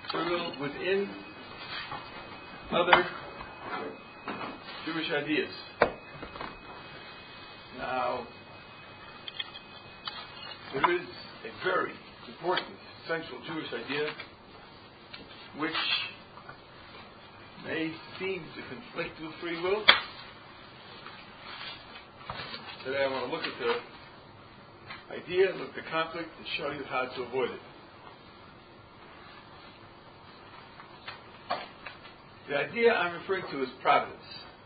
free will within other Jewish ideas. Now, there is a very important, central Jewish idea which may seem to conflict with free will. Today I want to look at the idea, look at the conflict, and show you how to avoid it. The idea I'm referring to is providence.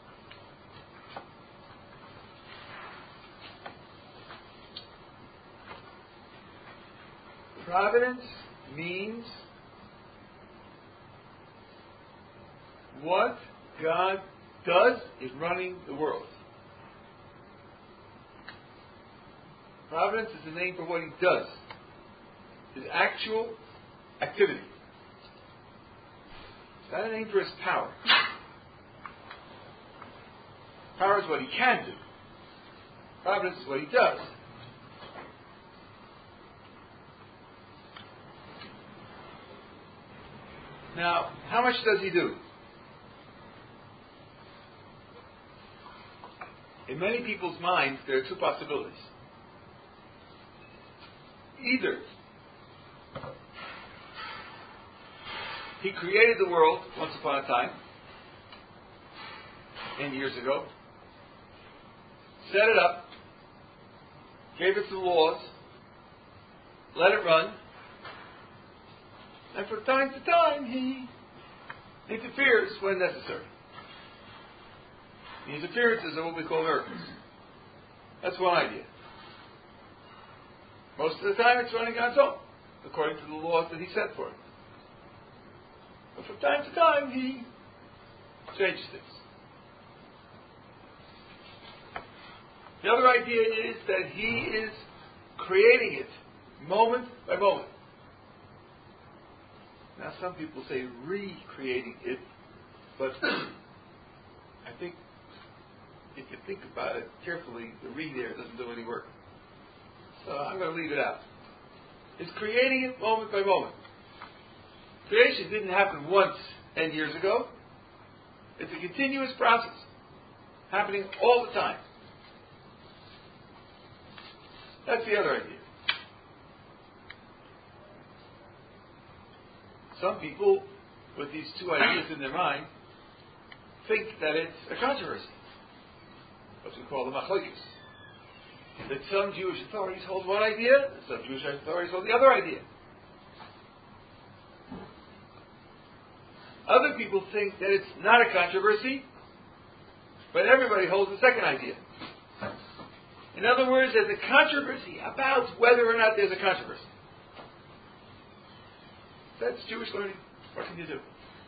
Providence means what God does in running the world. Providence is the name for what He does, His actual activity. It's not a name for His power. Power is what He can do. Providence is what He does. Now, how much does He do? In many people's minds, there are two possibilities. Either He created the world once upon a time, 10 years ago, set it up, gave it some laws, let it run, and from time to time He interferes when necessary. The interferences are what we call miracles. That's one idea. Most of the time it's running on its own, according to the laws that He set for it. But from time to time He changes things. The other idea is that He is creating it moment by moment. Now some people say recreating it, but I think if you think about it carefully, the re there doesn't do any work. So I'm going to leave it out. It's creating it moment by moment. Creation didn't happen once 10 years ago. It's a continuous process, happening all the time. That's the other idea. Some people, with these two ideas in their mind, think that it's a controversy, what we call the machlokes. That some Jewish authorities hold one idea, and some Jewish authorities hold the other idea. Other people think that it's not a controversy, but everybody holds the second idea. In other words, there's a controversy about whether or not there's a controversy. That's Jewish learning. What can you do?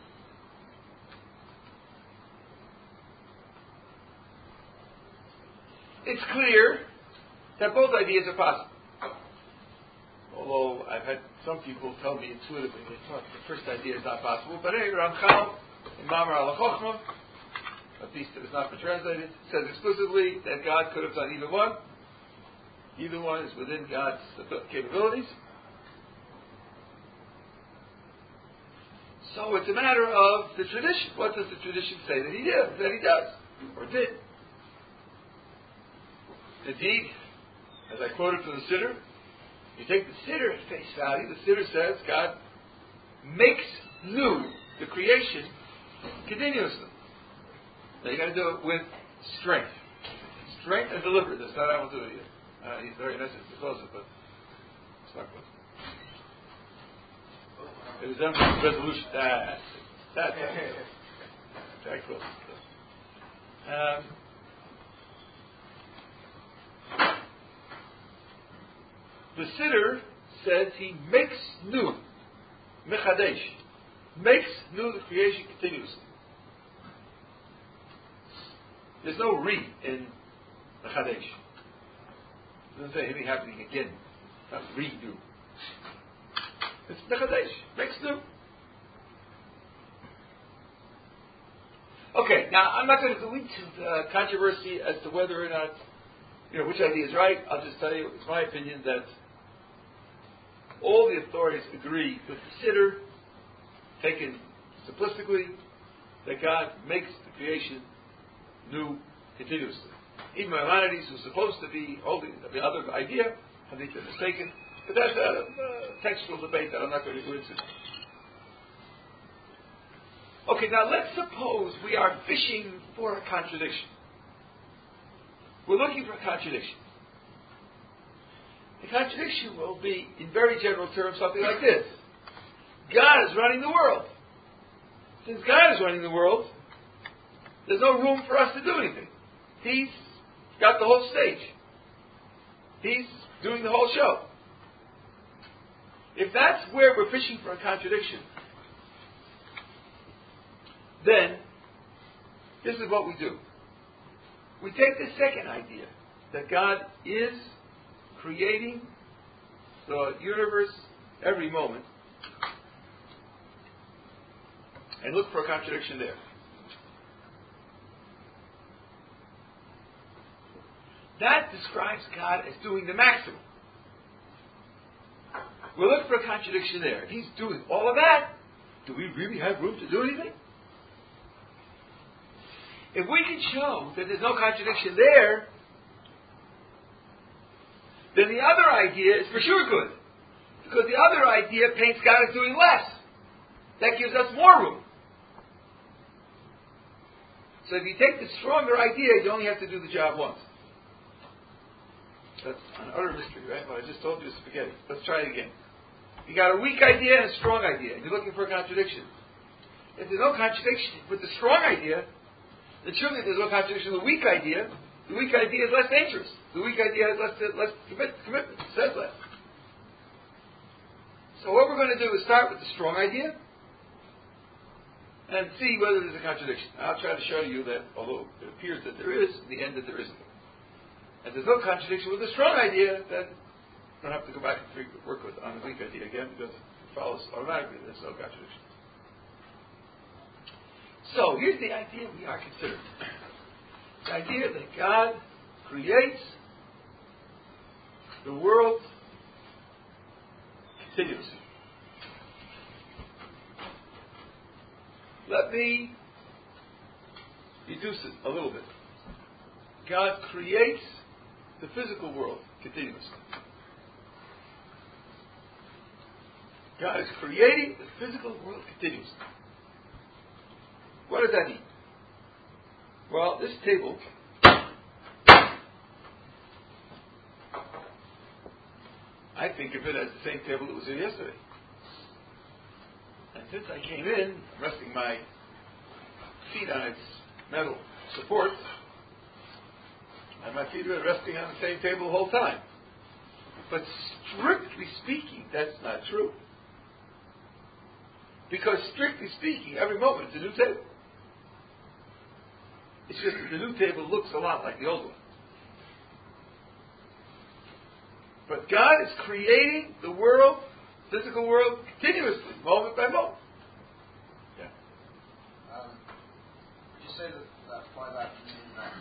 It's clear that both ideas are possible. Although I've had some people tell me intuitively they thought the first idea is not possible. But anyway, Ramchal in Mamar al Chochmah, at least it has not been translated, says explicitly that God could have done either one. Either one is within God's capabilities. So it's a matter of the tradition. What does the tradition say that He did, that He does, or did? Indeed, as I quoted from the Siddur, you take the Siddur at face value. The Siddur says God makes new the creation continuously. Now you got to do it with strength, and deliberateness. Not I won't do it yet. He's very nice to close it, but it's not close. It resembles resolution. That's very close. The Siddur says He makes new, mechadesh, makes new the creation continuously. There's no re in mechadesh. It doesn't say anything happening again. It's not redo. It's mechadesh, makes new. Okay, now I'm not going to go into the controversy as to whether or not, which idea is right. I'll just tell you, it's my opinion that all the authorities agree with the Siddur taken simplistically, that God makes the creation new continuously. Even Maimonides, who's supposed to be holding the other idea, I think they're mistaken. But that's a textual debate that I'm not going to go into. Okay, now let's suppose we are fishing for a contradiction. We're looking for a contradiction. The contradiction will be, in very general terms, something like this. God is running the world. Since God is running the world, there's no room for us to do anything. He's got the whole stage. He's doing the whole show. If that's where we're fishing for a contradiction, then this is what we do. We take the second idea, that God is creating the universe every moment, and look for a contradiction there. That describes God as doing the maximum. We'll look for a contradiction there. If He's doing all of that, do we really have room to do anything? If we can show that there's no contradiction there, then the other idea is for sure good. Because the other idea paints God as doing less. That gives us more room. So if you take the stronger idea, you only have to do the job once. That's an utter mystery, right? What I just told you is spaghetti. Let's try it again. You got a weak idea and a strong idea. You're looking for a contradiction. If there's no contradiction with the strong idea, then surely there's no contradiction with the weak idea. The weak idea is less dangerous. The weak idea has less commitment. It says less. So what we're going to do is start with the strong idea and see whether there's a contradiction. I'll try to show you that, although it appears that there is, in the end that there isn't. And there's no contradiction with the strong idea, then I don't have to go back and work with on the weak idea again, because it follows automatically. There's no contradiction. So here's the idea we are considering. The idea that God creates the world continuously. Let me reduce it a little bit. God creates the physical world continuously. God is creating the physical world continuously. What does that mean? Well, this table I think of it as the same table that was here yesterday. And since I came in, resting my feet on its metal supports, and my feet were resting on the same table the whole time. But strictly speaking, that's not true. Because strictly speaking, every moment it's a new table. It's just that the new table looks a lot like the old one. But God is creating the world, physical world, continuously, moment by moment. Yeah. Would you say that by that you mean that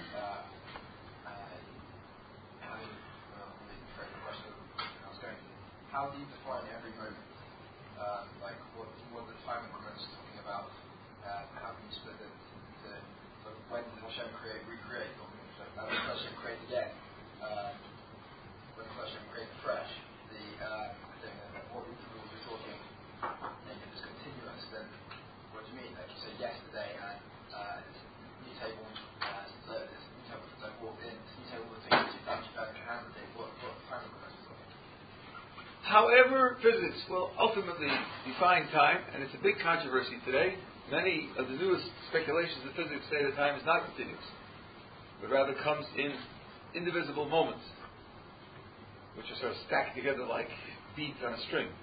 how do you define every moment? Like what the time increments talking about? How can you split it? When did Hashem recreate? Or when did Hashem create again? When did Hashem create fresh? What intervals we're talking, and if it's continuous, then what do you mean? Like you said yesterday, and this new table, this new table that I walked in, this new table with things you've done, what time increments are talking? However, physics will ultimately define time, and it's a big controversy today. Many of the newest speculations of physics say that time is not continuous, but rather comes in indivisible moments, which are sort of stacked together like beads on a string.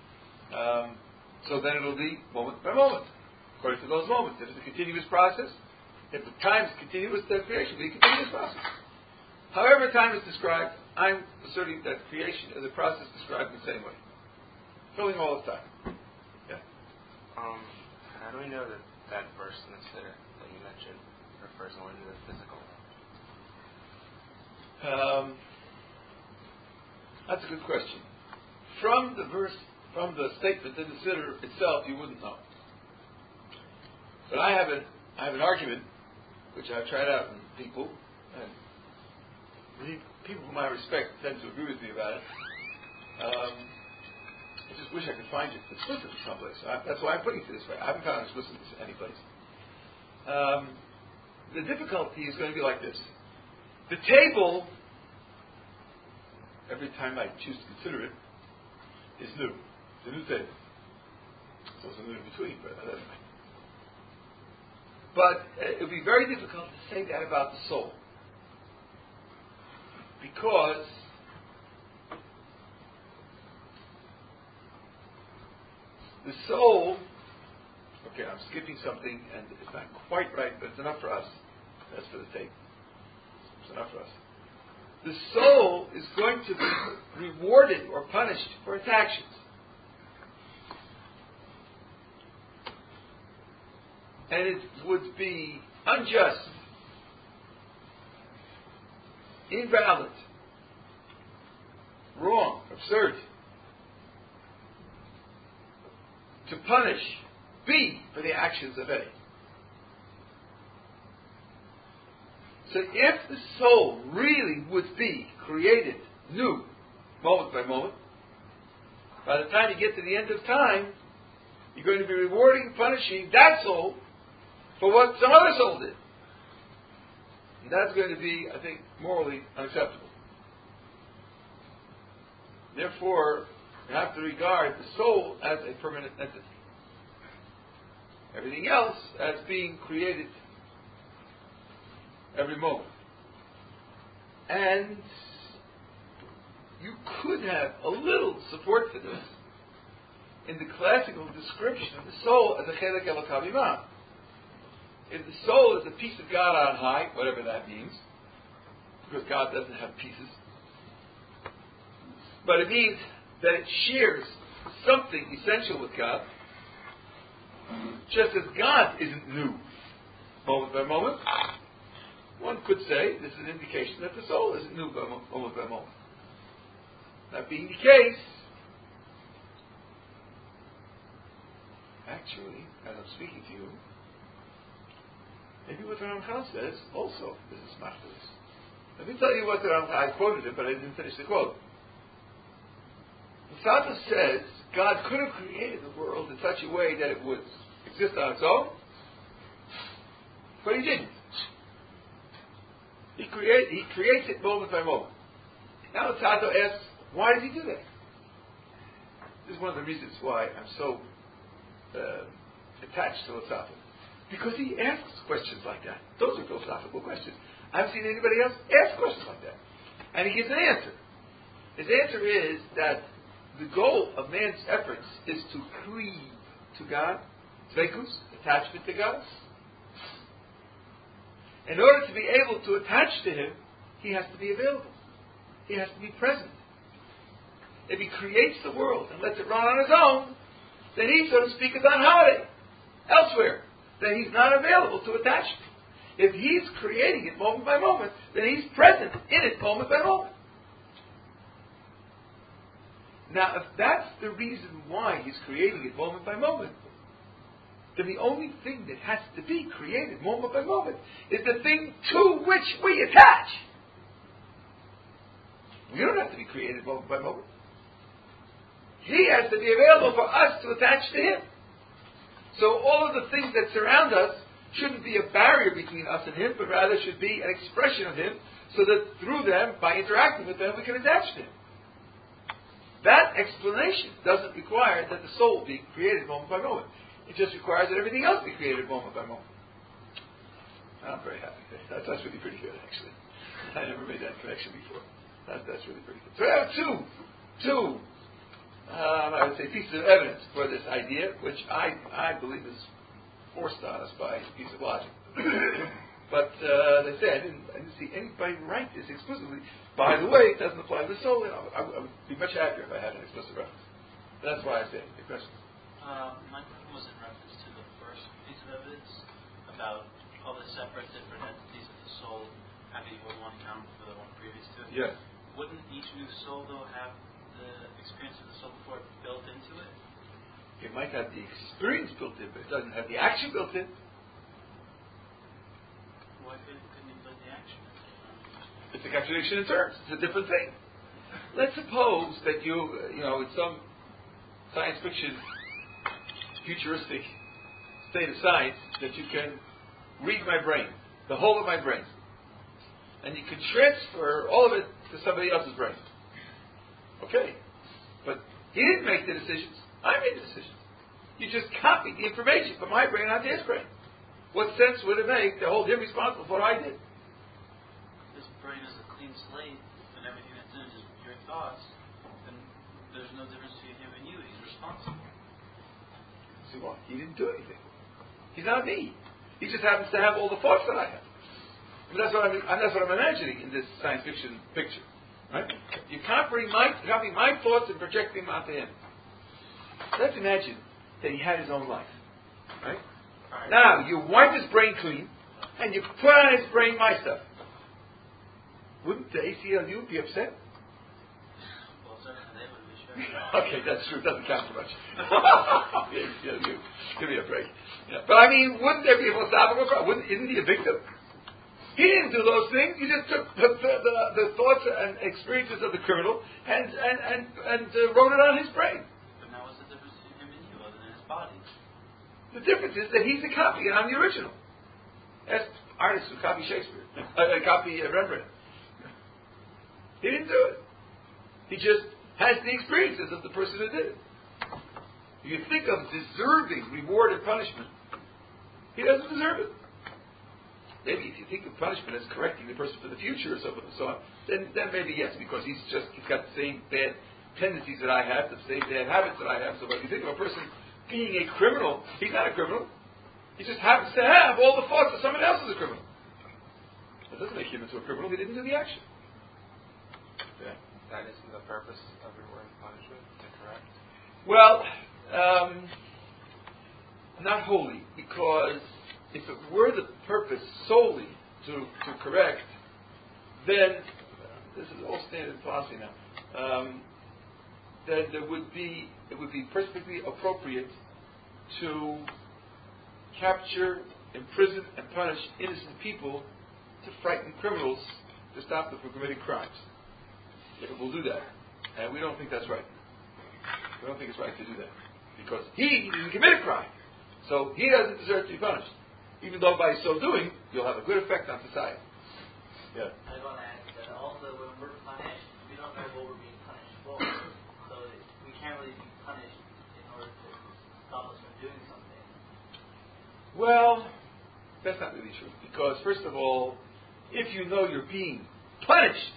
So then it'll be moment by moment, according to those moments. If it's a continuous process, if the time is continuous, then creation will be a continuous process. However time is described, I'm asserting that creation is a process described in the same way, filling all the time. Yeah. How do we know that verse in the Siddur that you mentioned refers only to the physical? That's a good question. From the verse, from the statement in the Siddur itself, you wouldn't know. But I have an argument which I've tried out in people, and people whom I respect tend to agree with me about it. I just wish I could find it explicitly someplace. That's why I'm putting it this way. I haven't found it explicitly anyplace. The difficulty is going to be like this. The table, every time I choose to consider it, is new. It's a new table. So it's a new in between, but anyway. But it would be very difficult to say that about the soul. Because the soul, okay, I'm skipping something and it's not quite right, but it's enough for us. That's for the tape. It's enough for us. The soul is going to be rewarded or punished for its actions. And it would be unjust, invalid, wrong, absurd to punish B for the actions of A. So if the soul really would be created new, moment by moment, by the time you get to the end of time, you're going to be rewarding, punishing that soul for what some other soul did. And that's going to be, I think, morally unacceptable. Therefore, you have to regard the soul as a permanent entity. Everything else as being created every moment. And you could have a little support for this in the classical description of the soul as a chelek elokav imam. If the soul is a piece of God on high, whatever that means, because God doesn't have pieces, but it means that it shares something essential with God, just as God isn't new moment by moment. One could say this is an indication that the soul isn't new moment by moment. That being the case, actually, as I'm speaking to you, maybe what the Ramchal says also is a smart for this. Let me tell you what the Ramchal, I quoted it, but I didn't finish the quote. The Sata says God could have created the world in such a way that it would exist on its own, but He didn't. He creates it moment by moment. Now the Sata asks, why did He do that? This is one of the reasons why I'm so attached to the Sata. Because he asks questions like that. Those are philosophical questions. I haven't seen anybody else ask questions like that. And he gives an answer. His answer is that the goal of man's efforts is to cleave to God, dveikus, attachment to God. In order to be able to attach to Him, he has to be available. He has to be present. If he creates the world and lets it run on his own, then he, so to speak, is on holiday elsewhere. Then he's not available to attach to. If he's creating it moment by moment, then he's present in it moment by moment. Now, if that's the reason why he's creating it moment by moment, then the only thing that has to be created moment by moment is the thing to which we attach. We don't have to be created moment by moment. He has to be available for us to attach to Him. So all of the things that surround us shouldn't be a barrier between us and Him, but rather should be an expression of Him, so that through them, by interacting with them, we can attach to Him. That explanation doesn't require that the soul be created moment by moment. It just requires that everything else be created moment by moment. I'm very happy. That's really pretty good, actually. I never made that connection before. That's really pretty good. So I have two I would say pieces of evidence for this idea, which I believe is forced on us by a piece of logic. But as I say, I didn't see anybody write this explicitly. By the way, it doesn't apply to the soul. I would be much happier if I had an explicit reference. That's why I say the question. My question was in reference to the first piece of evidence about all the separate different entities of the soul having one account for the one previous to it. Yes. Wouldn't each new soul, though, have the experience of the soul before built into it? It might have the experience built in, but it doesn't have the action built in. manipulate the action? It's a contradiction in terms. It's a different thing. Let's suppose that in some science fiction, futuristic state of science, that you can read my brain, the whole of my brain, and you can transfer all of it to somebody else's brain. Okay, but he didn't make the decisions. I made the decisions. You just copied the information from my brain onto his brain. What sense would it make to hold him responsible for what I did? This brain is a clean slate, and everything that's in it is your thoughts, then there's no difference between him and you. He's responsible. See what? He didn't do anything. He's not me. He just happens to have all the thoughts that I have. And that's what I'm imagining in this science fiction picture. Right? You copying my thoughts and projecting them onto him. Let's imagine that he had his own life. Right? Now, you wipe his brain clean, and you put on his brain my stuff. Wouldn't the ACLU be upset? Well, certainly they would be sure. Okay, that's true. It doesn't count so much. The ACLU. Give me a break. Yeah. But I mean, wouldn't there be a philosophical crime? Isn't he a victim? He didn't do those things. He just took the thoughts and experiences of the criminal and wrote it on his brain. But now what's the difference between him and you other than his body? The difference is that he's a copy and I'm the original. Ask artists who copy Shakespeare, copy Rembrandt. He didn't do it. He just has the experiences of the person who did it. If you think of deserving reward and punishment, he doesn't deserve it. Maybe if you think of punishment as correcting the person for the future or so forth and so on, then maybe yes, because he's got the same bad tendencies that I have, the same bad habits that I have. So if you think of a person being a criminal, he's not a criminal. He just happens to have all the thoughts that someone else is a criminal. That doesn't make him into a criminal. He didn't do the action. Yeah. That isn't the purpose of reward and punishment, is that correct? Well, not wholly, because if it were the purpose solely to correct, then this is all standard philosophy now. Then it would be perfectly appropriate to capture, imprison, and punish innocent people to frighten criminals to stop them from committing crimes. If it will do that, and we don't think that's right. We don't think it's right to do that because he didn't commit a crime, so he doesn't deserve to be punished. Even though by so doing, you'll have a good effect on society. Yeah. I want to add that also when we're punished, we don't know what we're being punished for. So we can't really be punished in order to stop us from doing something. Well, that's not really true. Because first of all, if you know you're being punished,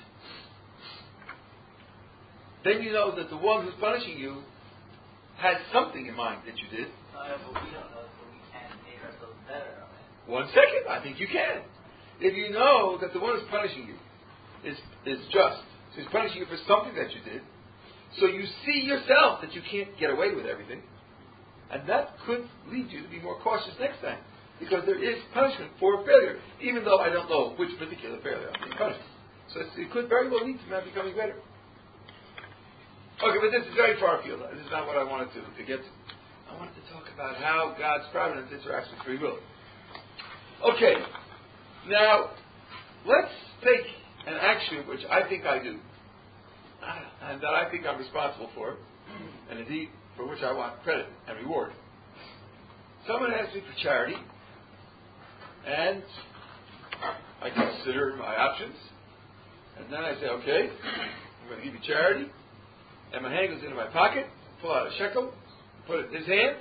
then you know that the one who's punishing you has something in mind that you did. But we don't know, so we can't make ourselves better on it. 1 second, I think you can. If you know that the one who's punishing you is just, so he's punishing you for something that you did, so you see yourself that you can't get away with everything, and that could lead you to be more cautious next time, because there is punishment for failure, even though I don't know which particular failure I'm being punished. So it could very well lead to not becoming better. Okay, but this is very far afield. This is not what I wanted to get to. I wanted to talk about how God's providence interacts with free will. Okay, now let's take an action which I think I do, and that I think I'm responsible for, and indeed for which I want credit and reward. Someone asks me for charity, and I consider my options, and then I say, okay, I'm going to give you charity. And my hand goes into my pocket, pull out a shekel, put it in his hand,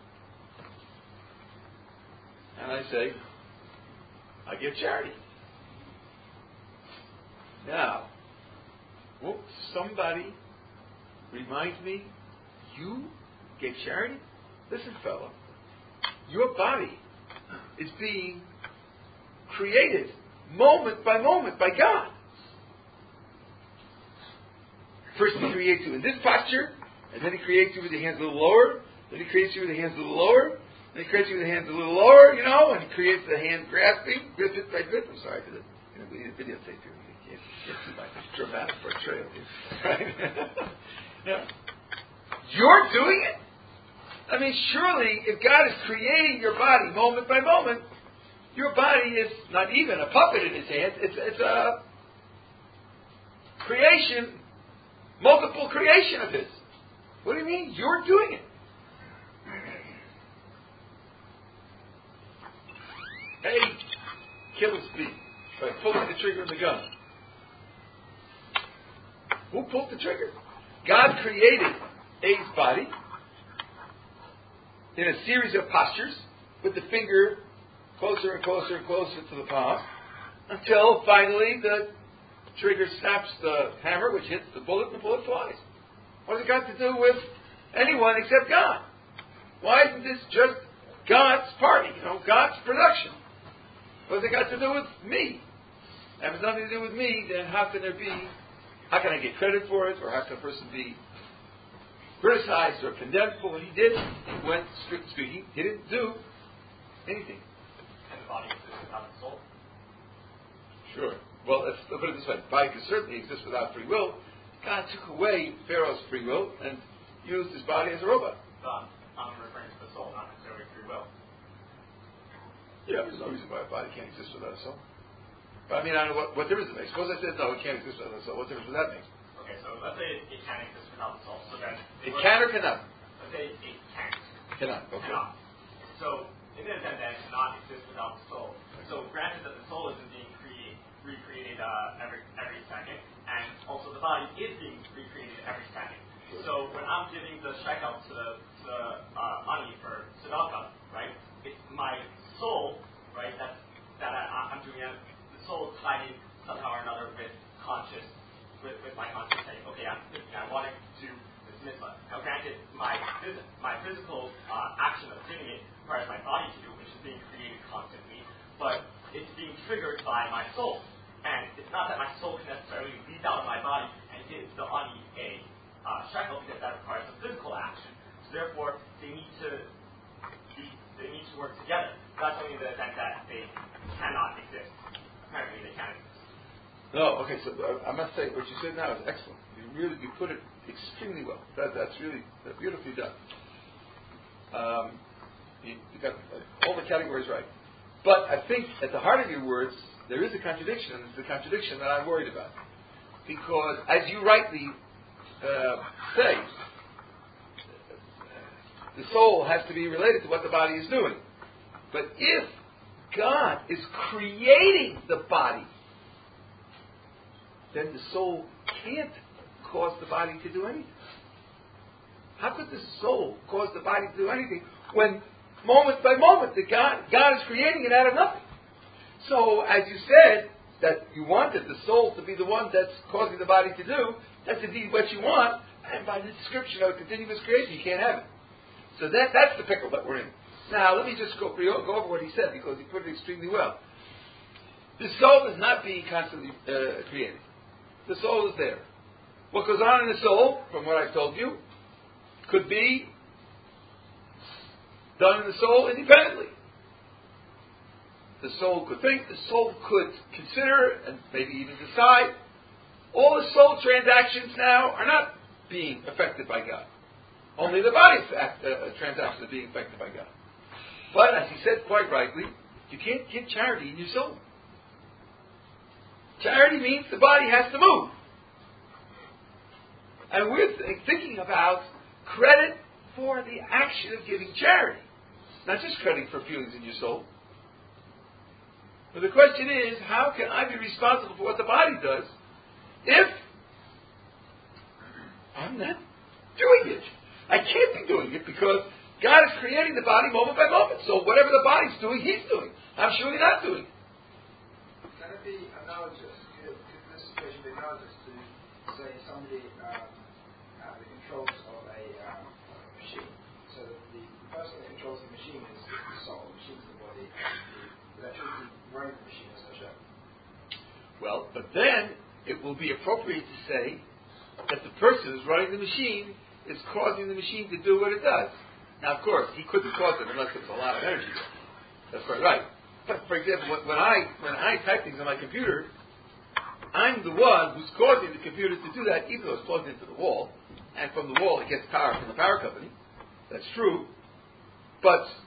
and I say, I give charity. Now, somebody reminds me, you gave charity? Listen, fella, your body is being created moment by moment by God. First he creates you in this posture, and then he creates you with your hands a little lower, then he creates you with the hands a little lower, then he creates you with the hands a little lower, and he creates the hand grasping, bit by bit. I'm sorry for the videotape here. You can't see my dramatic portrayal here. Right? Yeah. You're doing it? I mean, surely, if God is creating your body moment by moment, Your body is not even a puppet in his hands. It's a creation, multiple creation of his. What do you mean? You're doing it. A, kill his bee by pulling the trigger of the gun. Who pulled the trigger? God created A's body in a series of postures with the finger closer and closer and closer to the palm until finally the trigger snaps the hammer, which hits the bullet, and the bullet flies. What has it got to do with anyone except God? Why isn't this just God's party, God's production? What has it got to do with me? If it has nothing to do with me, then how can I get credit for it, or how can a person be criticized or condemned for what he did when, strictly speaking, he didn't do anything? And the body exists without the soul. Sure. Well, let's put it this way. The body can certainly exist without free will. God took away Pharaoh's free will and used his body as a robot. I'm referring to the soul, not necessarily free will. Yeah, there's no reason why a body can't exist without a soul. But I mean, I don't know what difference it makes. Suppose I said, no, it can't exist without a soul. What difference would that make? Okay, so let's say it can exist without the soul. So then It can or cannot? Let's say it can't. Cannot, okay. Cannot. So in this sense, then, cannot exist without the soul. So granted that the soul isn't being recreated every second, and also the body is being recreated every second. So when I'm giving the shekel to the ani for tzedakah, right, it's my soul, right, that I'm doing it. The soul is tied in somehow or another with my conscious saying, okay, I'm thinking I want to do this mitzvah. Now granted, my physical action of doing it requires my body to do, which is being created constantly, but it's being triggered by my soul. And it's not that my soul can necessarily leap out of my body and give the ani a shekel, because that requires a physical action. So therefore, they need to work together. That's only the sense that they cannot exist. Apparently, they can exist. No, okay. So I must say, what you said now is excellent. You put it extremely well. That's really beautifully done. You got all the categories right. But I think at the heart of your words, there is a contradiction, and it's the contradiction that I'm worried about. Because, as you rightly say, the soul has to be related to what the body is doing. But if God is creating the body, then the soul can't cause the body to do anything. How could the soul cause the body to do anything when moment by moment God is creating it out of nothing? So, as you said, that you wanted the soul to be the one that's causing the body to do, that's indeed what you want, and by the description of continuous creation, you can't have it. So that's the pickle that we're in. Now, let me just go over what he said, because he put it extremely well. The soul is not being constantly created. The soul is there. What goes on in the soul, from what I've told you, could be done in the soul independently. The soul could think, the soul could consider, and maybe even decide. All the soul transactions now are not being affected by God. Only the body's transactions are being affected by God. But, as he said quite rightly, you can't get charity in your soul. Charity means the body has to move. And we're thinking about credit for the action of giving charity. Not just credit for feelings in your soul. But the question is, how can I be responsible for what the body does if I'm not doing it? I can't be doing it because God is creating the body moment by moment. So whatever the body's doing, He's doing. I'm surely not doing it. Can it be analogous? Could this situation be analogous to, say, somebody the controls of a machine? So that the person that controls the machine is the soul, the machine is the body, the electricity running the machine is such a... Well, but then it will be appropriate to say that the person who's running the machine is causing the machine to do what it does. Now, of course, he couldn't cause it unless there was a lot of energy there. That's quite right. But, for example, when I type things on my computer, I'm the one who's causing the computer to do that, even though it's plugged into the wall. And from the wall, it gets power from the power company. That's true. But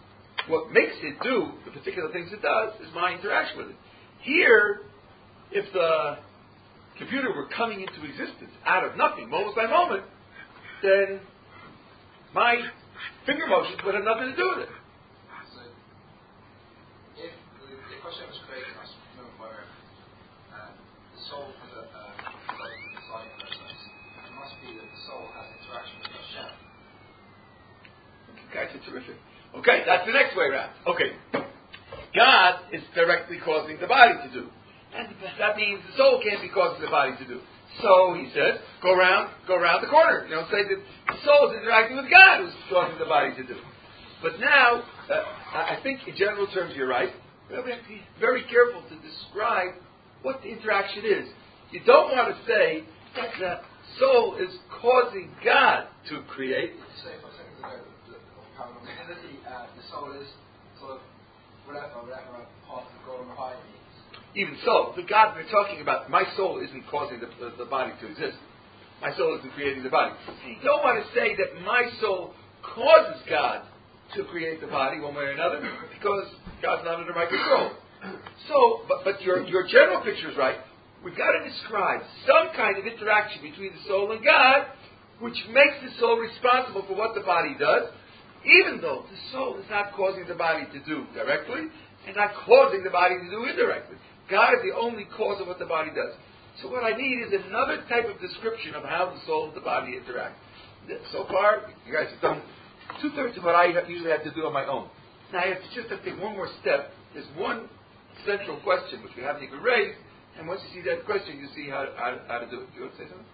what makes it do the particular things it does is my interaction with it. Here, if the computer were coming into existence out of nothing, moment by moment, then my finger motions would have nothing to do with it. So, if Hashem was creating us from where the soul has a deciding process, it must be that the soul has interaction with Hashem. You guys are terrific. Okay, that's the next way around. Okay. God is directly causing the body to do. And that means the soul can't be causing the body to do. So he says, go around the corner. Say that the soul is interacting with God who's causing the body to do. But now, I think in general terms you're right. We have to be very careful to describe what the interaction is. You don't want to say that the soul is causing God to create. Say for a second ago, the soul is sort of whatever part of the golden hide means. Even so, the God we're talking about, my soul isn't causing the body to exist. My soul isn't creating the body. You don't want to say that my soul causes God to create the body one way or another, because God's not under my control. So, but your general picture is right. We've got to describe some kind of interaction between the soul and God, which makes the soul responsible for what the body does, even though the soul is not causing the body to do directly, and not causing the body to do indirectly. God is the only cause of what the body does. So what I need is another type of description of how the soul and the body interact. So far, you guys have done 2/3 of what I usually have to do on my own. Now I have to just take one more step. There's one central question which we haven't even raised, and once you see that question, you see how to do it. You want to say something?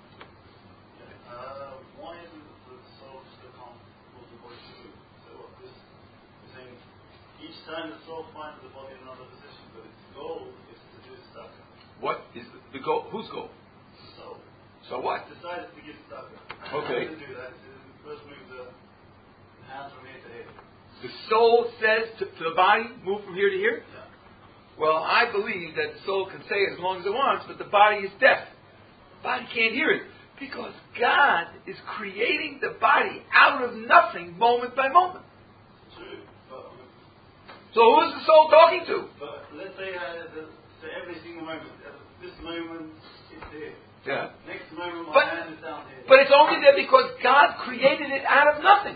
Why isn't the soul just a comparable to what you do? So what this is saying, each time the soul finds the body in another position, but its goal is to do stuff. What is the goal? Whose goal? So what? it decided to get stuck. Okay. To do that, it first move the hands from here to here. The soul says to the body, move from here to here? Yeah. Well, I believe that the soul can say it as long as it wants, but the body is deaf. The body can't hear it. Because God is creating the body out of nothing, moment by moment. True. So who is the soul talking to? But let's say every single moment, this moment it's here. Yeah. Next moment my hand is down here. But it's only there because God created it out of nothing.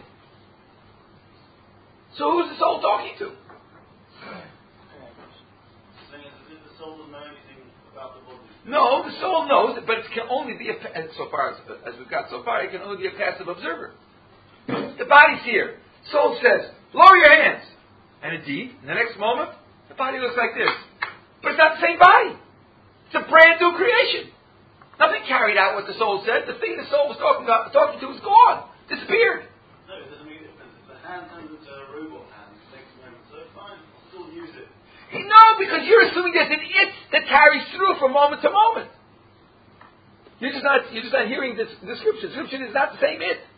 So who is the soul talking to? Saying as if the soul doesn't know anything about the body. No, the soul knows, but it can only be, so far as we've got so far, it can only be a passive observer. The body's here. Soul says, lower your hands. And indeed, in the next moment, the body looks like this. But it's not the same body. It's a brand new creation. Nothing carried out what the soul said. The thing the soul was talking to is gone. Disappeared. No, it doesn't make a difference. If the hand turns into a robot hand next moment, so fine, I'll still use it. No, because you're assuming there's an it that carries through from moment to moment. You're just not hearing this description. Description is not the same it.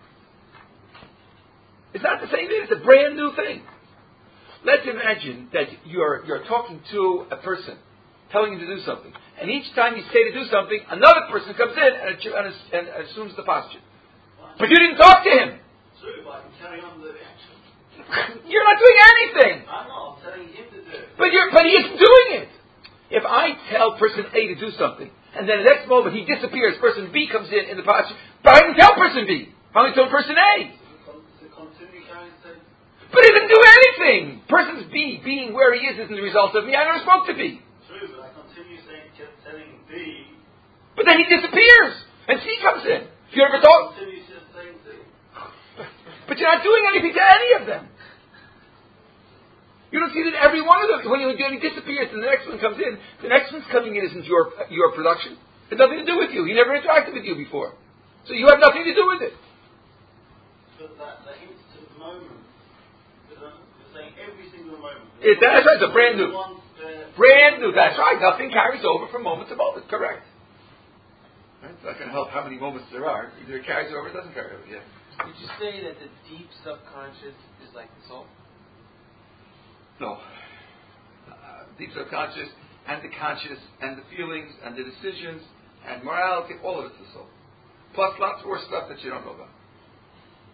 It's not the same it. It's a brand new thing. Let's imagine that you're talking to a person, telling him to do something, and each time you say to do something, another person comes in and assumes the posture. But you didn't talk to him. True, but I can carry on the action. You're not doing anything. I'm not. I'm telling him to do it. But he isn't doing it. If I tell person A to do something, and then the next moment he disappears, person B comes in the posture, but I didn't tell person B. I only told person A. To continue carrying the same. But he didn't do anything. Person B being where he is isn't the result of me. I never spoke to B. True, but I continue telling B. But then he disappears, and C comes in. If you ever thought, Continue to the same thing. but you're not doing anything to any of them. You don't see that every one of them, when he disappears and the next one comes in, the next one's coming in isn't your production. It has nothing to do with you. He never interacted with you before. So you have nothing to do with it. But that hints to the moment. You're saying every single moment. That's right, it's a brand new. Brand new, that's right. Nothing carries over from moment to moment. Correct. Right? It's not going to help how many moments there are. Either it carries over or it doesn't carry over. Yeah. Would you say that the deep subconscious is like the soul? No. Deep subconscious and the conscious and the feelings and the decisions and morality, all of it's the soul. Plus lots more stuff that you don't know about.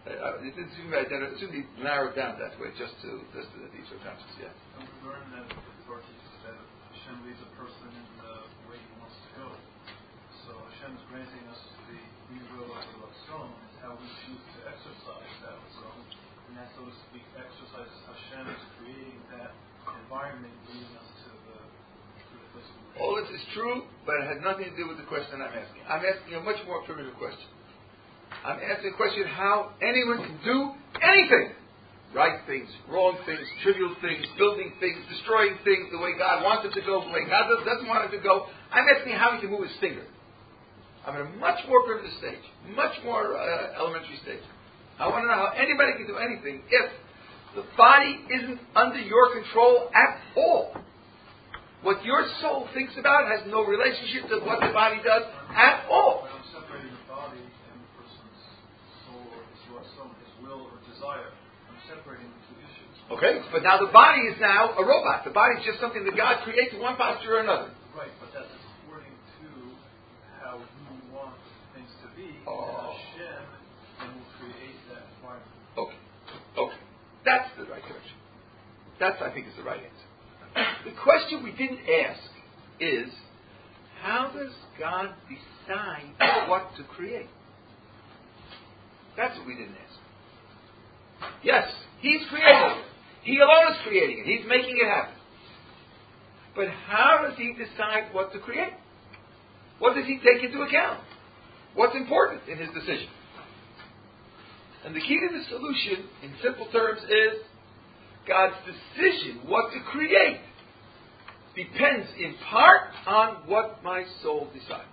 It didn't seem to be narrowed down that way, just to the deeds of conscience. Yeah. And we learn that verses that Hashem leads a person in the way he wants to go. So Hashem is granting us the free will of the Ratzon, is how we choose to exercise that Ratzon. And that, so to speak, exercises Hashem is creating that environment leading us to the place we were. All this is true, but it has nothing to do with the question I'm asking. I'm asking a much more primitive question. I'm asking a question how anyone can do anything. Right things, wrong things, trivial things, building things, destroying things the way God wants it to go, the way God doesn't want it to go. I'm asking how he can move his finger. I'm at a much more primitive stage, much more elementary stage. I want to know how anybody can do anything if the body isn't under your control at all. What your soul thinks about has no relationship to what the body does at all. I'm separating the body and the person's soul or his will or desire. I'm separating the two issues. Okay, but now the body is now a robot. The body is just something that God creates in one posture or another. Right, but that's according to how you want things to be. Oh. And Hashem then will create that environment. Okay. That's the right direction. That's, I think, is the right answer. The question we didn't ask is, how does God decide what to create? That's what we didn't ask. Yes, He's creating it. He alone is creating it. He's making it happen. But how does He decide what to create? What does He take into account? What's important in His decision? And the key to the solution, in simple terms, is God's decision what to create depends in part on what my soul decides.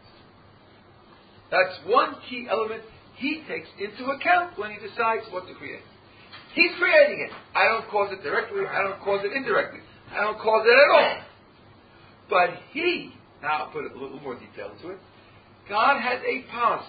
That's one key element He takes into account when He decides what to create. He's creating it. I don't cause it directly. I don't cause it indirectly. I don't cause it at all. But He, now I'll put a little more detail into it, God has a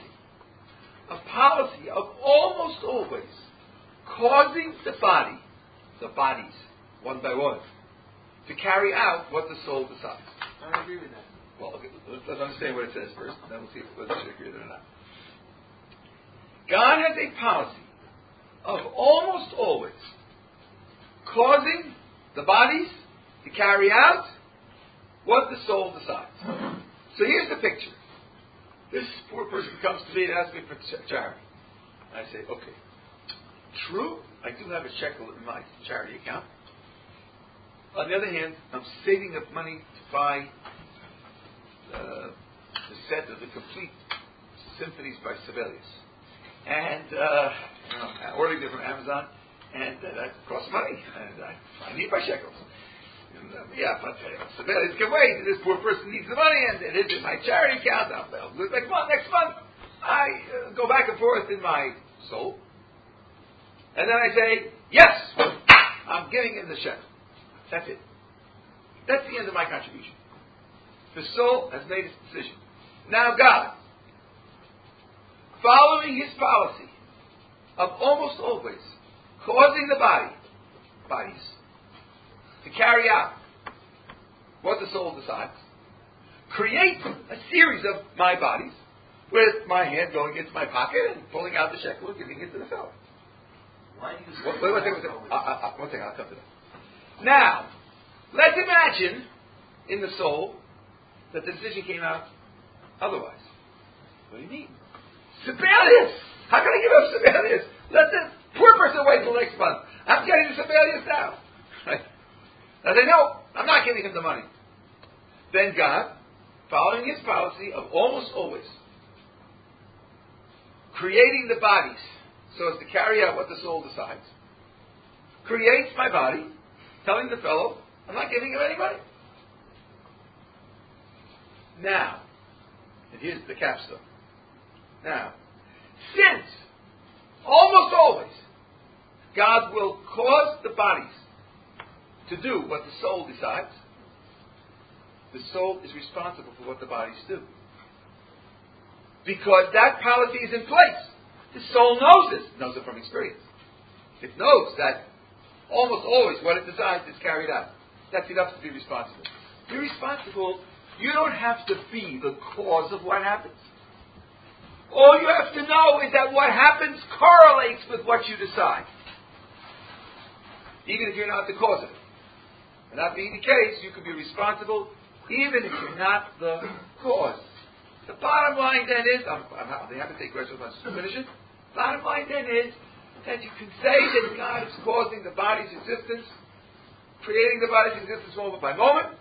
policy of almost always causing the bodies, one by one, to carry out what the soul decides. I agree with that. Well, okay, let's understand what it says first, and then we'll see whether we agree with it or not. God has a policy of almost always causing the bodies to carry out what the soul decides. So here's the picture. This poor person comes to me and asks me for charity. I say, okay, true, I do have a shekel in my charity account. On the other hand, I'm saving up money to buy the set of the complete symphonies by Sibelius. And I'm ordering them from Amazon, and that costs money, and I need my shekels. And, but Sibelius can wait. This poor person needs the money, and it is in my charity account. I'll do it next month. I go back and forth in my soul, and then I say, yes, I'm giving him the shekel. That's it. That's the end of my contribution. The soul has made its decision. Now God, following His policy of almost always causing the bodies to carry out what the soul decides, creates a series of my bodies with my hand going into my pocket and pulling out the shekel and giving it to the fellow. Why do you One thing, I'll come to that. Now, let's imagine in the soul that the decision came out otherwise. What do you mean? Sibelius! How can I give up Sibelius? Let the poor person wait till next month. I'm getting the Sibelius now. Right? Now they know I'm not giving him the money. Then God, following His policy of almost always creating the bodies so as to carry out what the soul decides, creates my body, telling the fellow, I'm not giving him any money. Now, and here's the capstone. Now, since almost always God will cause the bodies to do what the soul decides, the soul is responsible for what the bodies do. Because that policy is in place. The soul knows this, knows it from experience. It knows that almost always what it decides is carried out. That's enough to be responsible. You're responsible. You don't have to be the cause of what happens. All you have to know is that what happens correlates with what you decide. Even if you're not the cause of it. And that being the case, you could be responsible even if you're not the cause. The bottom line then is, I'm happy to take questions once to finish it. Bottom line then is that you can say that God is causing the body's existence, creating the body's existence moment by moment,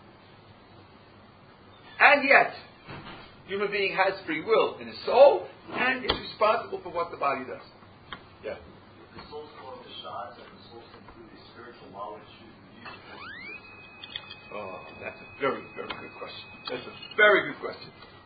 and yet, human being has free will in his soul and is responsible for what the body does. Yeah. The soul's full of the shots and the soul's completely spiritual knowledge. Oh, that's a very, very good question. That's a very good question.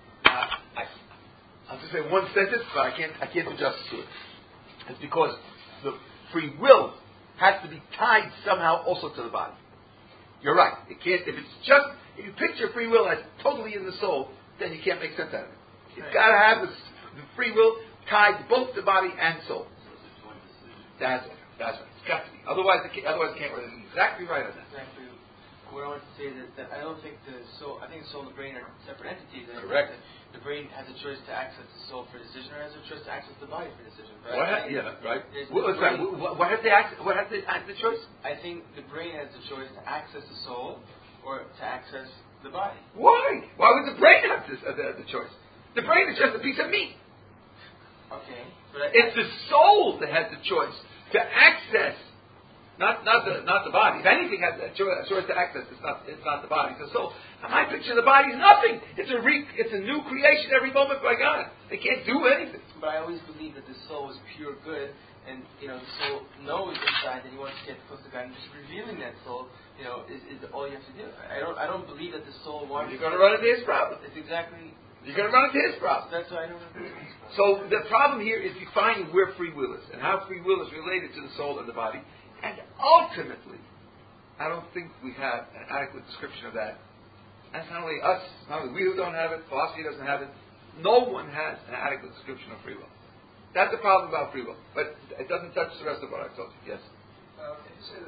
I'll just say one sentence, but I can't do justice to it. It's because the free will has to be tied somehow also to the body. You're right. It can't. If you picture free will as totally in the soul, then you can't make sense out of it. You've got to have the free will tied to both the body and soul. That's right. It's got to be. Otherwise, it can't work. Exactly right on that. Exactly. What I want to say is that I don't think the soul. I think the soul and the brain are separate entities. Correct. The brain has a choice to access the soul for decision, or has a choice to access the body for decision. Right? What have they access? What have they the choice? I think the brain has the choice to access the soul or to access the body. Why? Why would the brain have the choice? The brain is just a piece of meat. Okay, but it's the soul that has the choice to access. Not the body. If anything has a choice to access, it's not the body. It's the soul. And my picture of the body is nothing. It's a new creation every moment by God. They can't do anything. But I always believe that the soul is pure good, and the soul knows inside that he wants to get close to God, and just revealing that soul, is all you have to do. I don't believe that the soul wants. You're going to run into his problem. It's exactly. You're going to run into his problem. That's why I don't agree. So the problem here is defining where free will is and how free will is related to the soul and the body. And ultimately, I don't think we have an adequate description of that. That's not only us, not only we who don't have it, philosophy doesn't have it. No one has an adequate description of free will. That's the problem about free will. But it doesn't touch the rest of what I've told you. Yes? Can you say that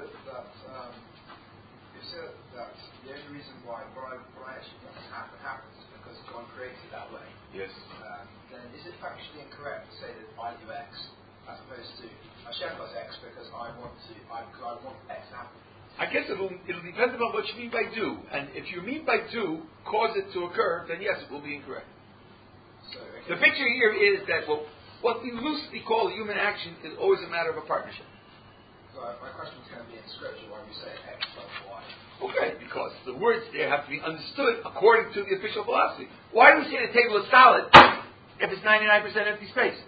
the only reason why what I actually think happens is because God created it that way? Yes. Then is it factually incorrect to say that I do X as opposed to Hashem does X because I want X to happen? I guess it'll depend upon what you mean by do. And if you mean by do, cause it to occur, then yes, it will be incorrect. So, okay. The picture here is that what we loosely call human action is always a matter of a partnership. So my question is going to be in scripture why we say X plus Y. Okay, because the words there have to be understood according to the official philosophy. Why do we say the table is solid if it's 99% empty space?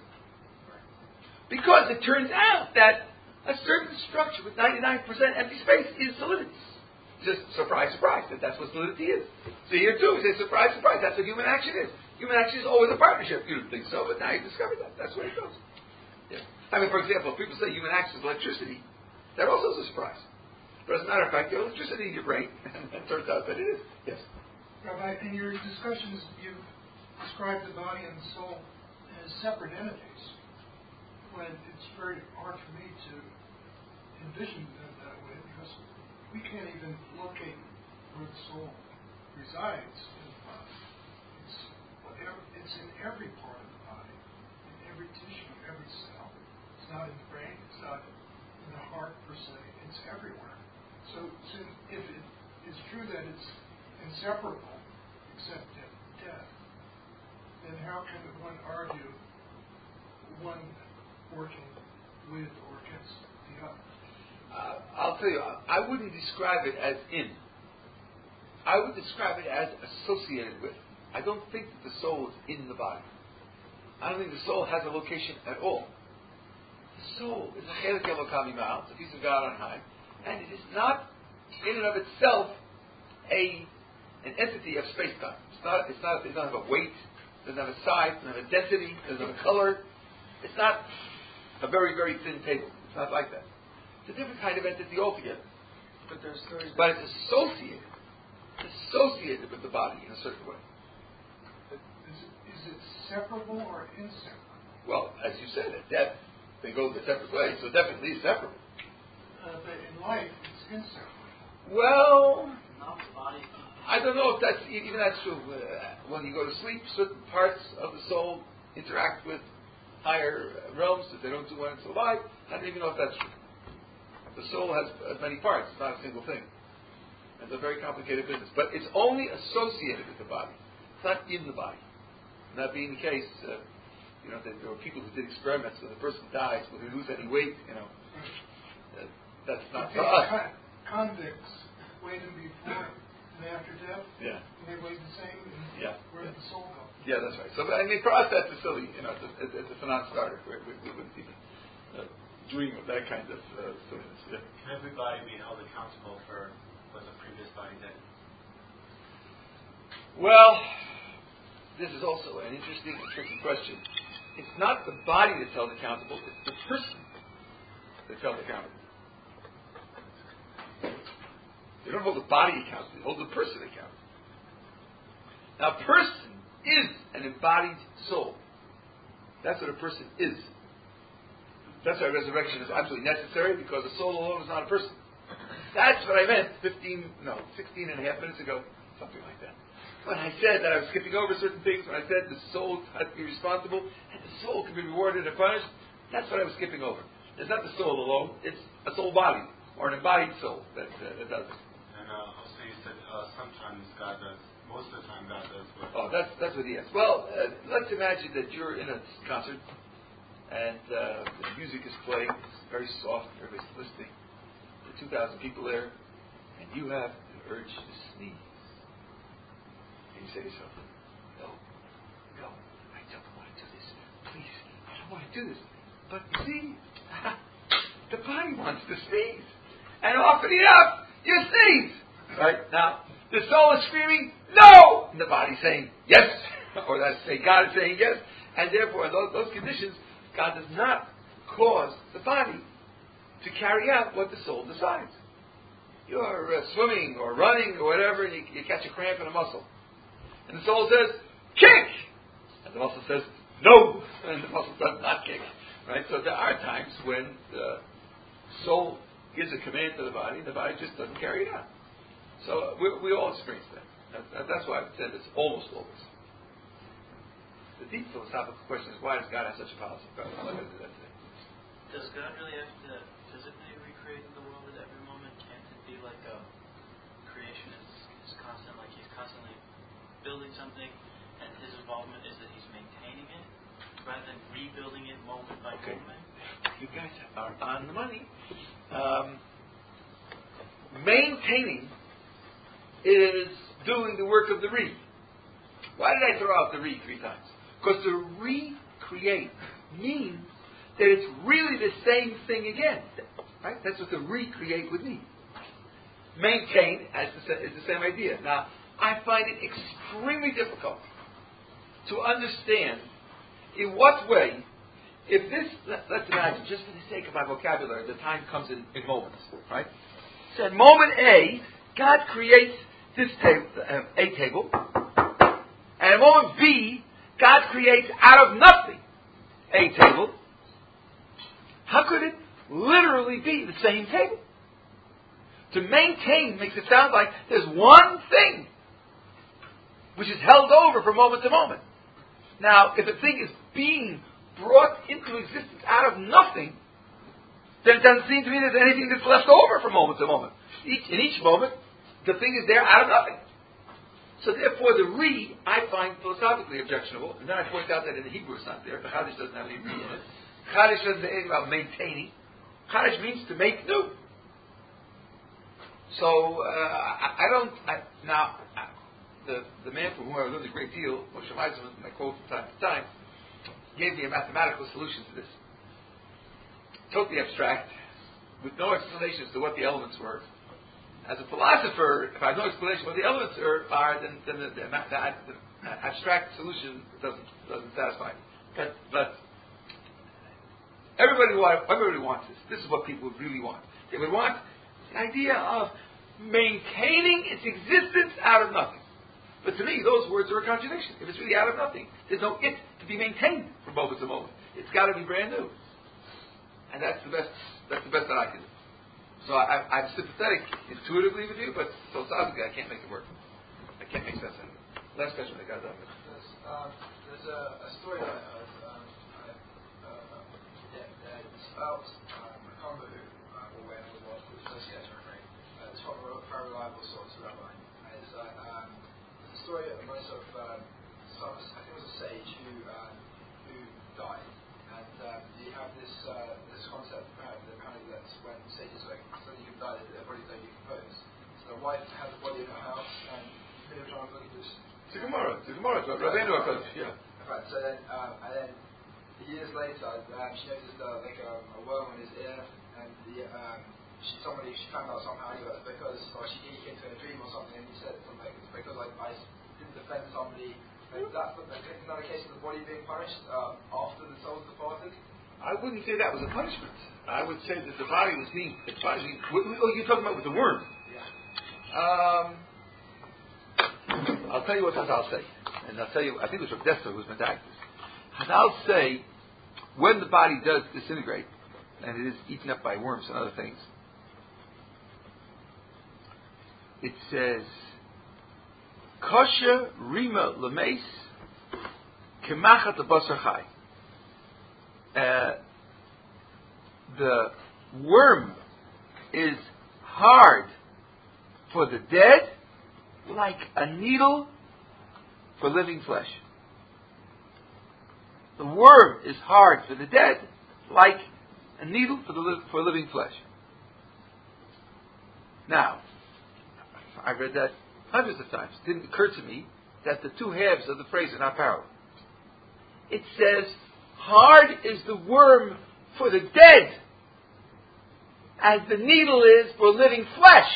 Because it turns out that a certain structure with 99% empty space is solidity. Just surprise, surprise, that's what solidity is. So here too, say surprise, surprise, that's what human action is. Human action is always a partnership. You didn't think so, but now you discovered that. That's where it goes. Yeah. I mean, for example, if people say human action is electricity, that also is a surprise. But as a matter of fact, there's electricity in your brain, and it turns out that it is. Yes? Rabbi, in your discussions, you described the body and the soul as separate entities, when it's very hard for me to envision them that way, because we can't even locate where the soul resides in the body. It's in every part of the body, in every tissue, every cell. It's not in the brain, it's not in the heart per se, it's everywhere. So if it is true that it's inseparable, except at death, then how can one argue one working with or against the other? I'll tell you, I wouldn't describe it as in. I would describe it as associated with. I don't think that the soul is in the body. I don't think the soul has a location at all. The soul is a chelik Elokam Imal, it's a piece of God on high, and it is not in and of itself an entity of space-time. It doesn't have a weight, it doesn't have a size, it doesn't have a density, it doesn't have a color. It's not a very, very thin table. It's not like that. It's a different kind of entity altogether. But there's stories. But it's associated with the body in a certain way. Is it separable or inseparable? Well, as you said, at death, they go the separate ways, so definitely it's separable. But in life, it's inseparable. Well, Not the body. I don't know if that's true. When you go to sleep, certain parts of the soul interact with higher realms, if they don't do one, so why? I don't even know if that's true. The soul has many parts, it's not a single thing. It's a very complicated business. But it's only associated with the body. It's not in the body. And that being the case, there were people who did experiments when the person dies, will they lose any weight, that's not for us. Convicts weighed them before and after death. Yeah. And they weighed the same. Where did the soul go? Yeah, that's right. So, for us, that's a silly, it's a non-starter. We wouldn't even dream of that kind of silliness. Yeah. Can everybody be held accountable for what the previous body did? Well, this is also an interesting and tricky question. It's not the body that's held accountable, it's the person that's held accountable. They don't hold the body accountable, they hold the person accountable. Now, a person is an embodied soul. That's what a person is. That's why resurrection is absolutely necessary, because the soul alone is not a person. That's what I meant 16 and a half minutes ago, something like that. When I said that I was skipping over certain things, when I said the soul has to be responsible, and the soul can be rewarded and punished, that's what I was skipping over. It's not the soul alone, it's a soul body, or an embodied soul that does it. And also you said sometimes God does, most of the time God does what? Oh, that's what he has. Well, let's imagine that you're in a concert, and the music is playing, it's very soft, everybody's listening. There are 2,000 people there, and you have the urge to sneeze. And you say to yourself, no, I don't want to do this. Please, I don't want to do this. But see, the body wants to sneeze. And often enough, you sneeze. Right? Now, the soul is screaming, no! And the body's saying, yes. Or that's say God is saying yes. And therefore, in those conditions, God does not cause the body to carry out what the soul decides. You're swimming or running or whatever, and you catch a cramp in a muscle. And the soul says, kick! And the muscle says, no! And the muscle does not kick. Right? So there are times when the soul gives a command to the body, and the body just doesn't carry it out. So we all experience that. That's why I said it's almost always. The deep philosophical question is, why does God have such a policy? I'm not going to do that today. Does God really have to physically recreate the world at every moment? Can't it be like a creation is constant, like he's constantly building something, and his involvement is that he's maintaining it, rather than rebuilding it moment by moment? You guys are on the money. Maintaining is doing the work of the re. Why did I throw out the re 3 times? Because to recreate means that it's really the same thing again. Right? That's what the recreate would mean. Maintain is the same idea. Now, I find it extremely difficult to understand in what way, if this, let's imagine, just for the sake of my vocabulary, the time comes in moments, right? So at moment A, God creates this table, A table, and at moment B, God creates out of nothing a table. How could it literally be the same table? To maintain makes it sound like there's one thing which is held over from moment to moment. Now, if a thing is being brought into existence out of nothing, then it doesn't seem to me there's anything that's left over from moment to moment. In each moment, the thing is there out of nothing. So therefore, the re, I find philosophically objectionable. And then I point out that in the Hebrew it's not there. The Chadash doesn't have any re in it. Chadash doesn't say anything about maintaining. Chadash means to make new. So, the man from whom I learned a great deal, Moshe Weizmann, and I quote from time to time, gave me a mathematical solution to this. Totally abstract, with no explanation as to what the elements were. As a philosopher, if I have no explanation what the elements are, then the abstract solution doesn't satisfy me. But everybody wants this. This is what people would really want. They would want the idea of maintaining its existence out of nothing. But to me, those words are a contradiction. If it's really out of nothing, there's no it to be maintained from moment to moment. It's got to be brand new. And that's the best that I can do. So I'm sympathetic intuitively with you, but philosophically I can't make it work. I can't make sense of it. Last question I got done with. There's a story that I heard. It's about I can't remember who or when it was. It was associated with me. It's from a very reliable source, rabbi. And it's a story of most of I think it was a sage who died, and you have this concept apparently that's when sages suddenly die, their bodies don't decompose. So the wife had the body in her house, and many times look at this. It's a Gemara. Rabbeinu HaKadosh, yeah. Right. So then, and then years later, she noticed a worm in his ear, and she found out somehow it was because, or he came to a dream or something, and he said something like, it's because I didn't defend somebody. Isn't that a case of the body being punished after the soul's departed? I wouldn't say that was a punishment. I would say that the body was being punished. You're talking about with the worm. Yeah. I'll tell you what Chazal say, and I'll tell you. I think it was Rav Dessler who was medayek this. Chazal say when the body does disintegrate and it is eaten up by worms and other things, it says kosher rima lemeis kemachat lebasar chai. The worm is hard for the dead, like a needle for living flesh. The worm is hard for the dead, like a needle for living flesh. Now, I read that hundreds of times. It didn't occur to me that the two halves of the phrase are not parallel. It says, hard is the worm for the dead, as the needle is for living flesh.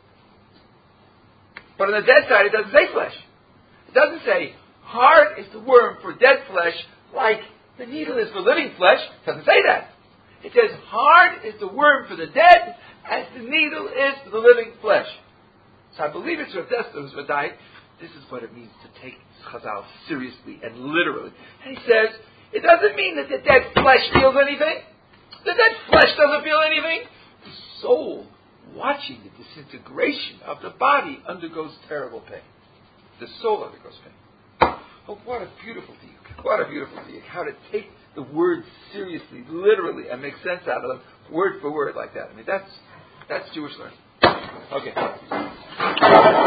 But on the dead side, it doesn't say flesh. It doesn't say, hard is the worm for dead flesh, like the needle is for living flesh. It doesn't say that. It says, hard is the worm for the dead, as the needle is for the living flesh. So I believe it's Rav Dessler who's medayek. This is what it means to take Chazal seriously and literally. And he says, it doesn't mean that the dead flesh feels anything. The dead flesh doesn't feel anything. The soul, watching the disintegration of the body, undergoes terrible pain. The soul undergoes pain. Oh, what a beautiful diuk. What a beautiful diuk. How to take the words seriously, literally, and make sense out of them, word for word like that. I mean, that's Jewish learning. Okay.